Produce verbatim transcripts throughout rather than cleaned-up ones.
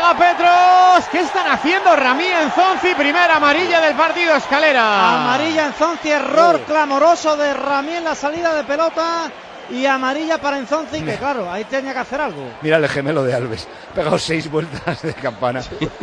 llega Petros. ¿Qué están haciendo Rami Enzonzi? Primera amarilla del partido, Escalera. Amarilla Enzonzi, error oh. clamoroso de Rami en la salida de pelota. Y amarilla para Enzonzi, que claro, ahí tenía que hacer algo. Mira el gemelo de Alves, pegado seis vueltas de campana.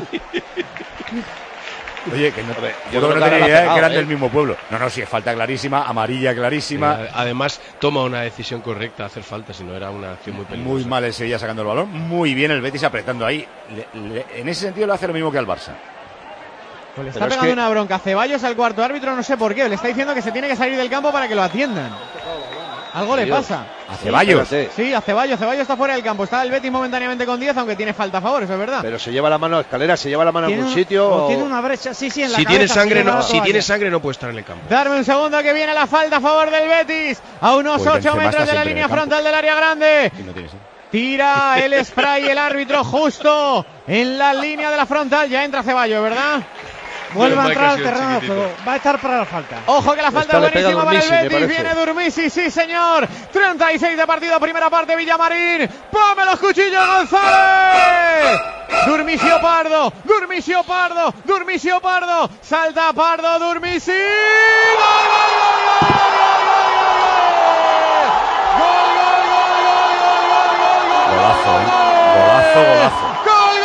Oye, que no, ver, yo no tenía idea pegado, que eran ¿eh? del mismo pueblo. No, no, sí, es falta clarísima, amarilla clarísima. Sí, además, toma una decisión correcta hacer falta, si no era una acción muy peligrosa. Muy mal el Sevilla sacando el balón, muy bien el Betis apretando ahí. Le, le, en ese sentido le hace lo mismo que al Barça. Pues le está Pero pegando es que... una bronca a Ceballos al cuarto árbitro, no sé por qué. Le está diciendo que se tiene que salir del campo para que lo atiendan. Algo le pasa. ¿A Ceballos? Sí, sí, a Ceballos. Ceballos está fuera del campo. Está el Betis momentáneamente con diez, aunque tiene falta a favor, eso es verdad. Pero se lleva la mano a Escalera, se lleva la mano a algún un, sitio. O tiene una brecha, sí, sí, en la si cabeza. Tiene sangre, no, si tiene sangre no puede estar en el campo. Darme un segundo que viene la falta a favor del Betis. A unos pues ocho metros de la línea frontal del área grande. Y no tiene Tira el spray el árbitro justo en la línea de la frontal. Ya entra Ceballos, ¿verdad? Vuelve a entrar al terreno de juego. Va a estar para la falta. Ojo que la falta es buenísima para el Betis. Viene Durmisi, sí señor. treinta y seis de partido, primera parte, Villamarín. ¡Ponme los cuchillos, González! Durmisio Pardo, Durmisio Pardo, Durmisio Pardo. Salta Pardo, Durmisi. ¡Gol, gol, gol, gol, gol, gol, gol, gol, gol, gol, gol, gol, gol, golazo, ¿eh? Golazo, golazo.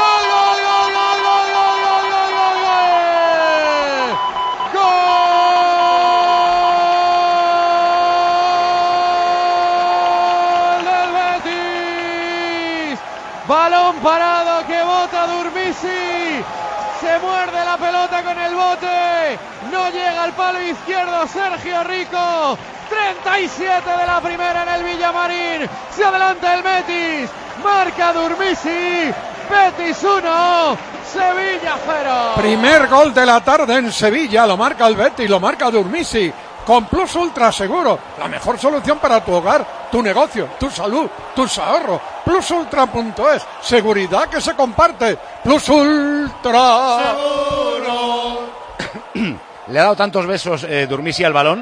Balón parado que bota Durmisi. Se muerde la pelota con el bote. No llega al palo izquierdo Sergio Rico. treinta y siete de la primera en el Villamarín. Se adelanta el Betis. Marca Durmisi. Betis uno. Sevilla cero. Primer gol de la tarde en Sevilla. Lo marca el Betis. Lo marca Durmisi. Con Plus Ultra Seguro, la mejor solución para tu hogar, tu negocio, tu salud, tus ahorros. plus ultra punto es, seguridad que se comparte. Plus Ultra Seguro. Le ha dado tantos besos eh, Durmisi al balón.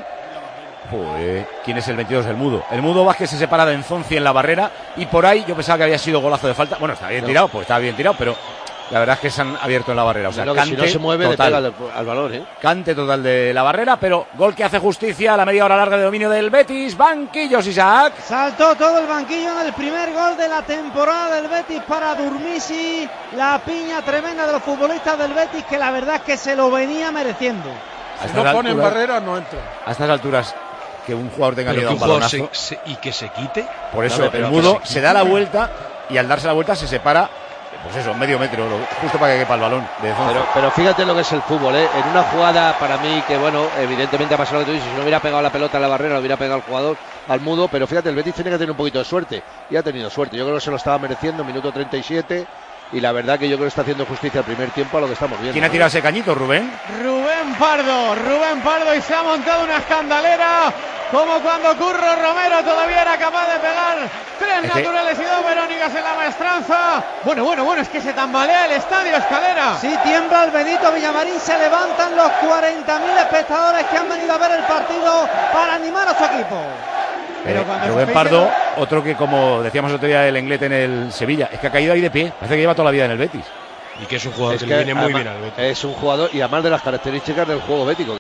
Joder, ¿quién es el veintidós del Mudo? El Mudo Vázquez se separa de Enzonzi en la barrera y por ahí yo pensaba que había sido golazo de falta. Bueno, está bien no. tirado, pues está bien tirado, pero la verdad es que se han abierto en la barrera. O sea, cante si no se mueve, total, le pega al, al balón, ¿eh? Cante total de la barrera, pero gol que hace justicia a la media hora larga de dominio del Betis. Banquillos, Isaac. Saltó todo el banquillo en el primer gol de la temporada del Betis para Durmisi. La piña tremenda de los futbolistas del Betis, que la verdad es que se lo venía mereciendo. Si no ponen barrera, no entra. A estas alturas, que un jugador tenga miedo a un balonazo. Se, se, y que se quite. Por eso, no, el Mudo se, se da la vuelta y al darse la vuelta se separa. Pues eso, medio metro, justo para que quepa el balón. De pero, pero fíjate lo que es el fútbol, ¿eh? En una jugada, para mí, que bueno, evidentemente ha pasado lo que tú dices, si no hubiera pegado la pelota en la barrera, lo hubiera pegado al jugador, al Mudo, pero fíjate, el Betis tiene que tener un poquito de suerte, y ha tenido suerte, yo creo que se lo estaba mereciendo, minuto treinta y siete, y la verdad que yo creo que está haciendo justicia al primer tiempo a lo que estamos viendo. ¿Quién ha tirado ese cañito, Rubén? Rubén Pardo, Rubén Pardo, y se ha montado una escandalera, como cuando Curro Romero todavía era capaz de pegar tres es naturales que... y dos verónicas en la maestranza. Bueno, bueno, bueno, es que se tambalea el estadio, Escalera. Sí, tiembla el Benito Villamarín, se levantan los cuarenta mil espectadores que han venido a ver el partido para animar a su equipo. Pero eh, Rubén Pardo, otro que, como decíamos el otro día el Inglete en el Sevilla, es que ha caído ahí de pie, parece que lleva toda la vida en el Betis. Y que es un jugador es que, que le viene muy además, bien al Betis. Es un jugador, y además de las características del juego bético.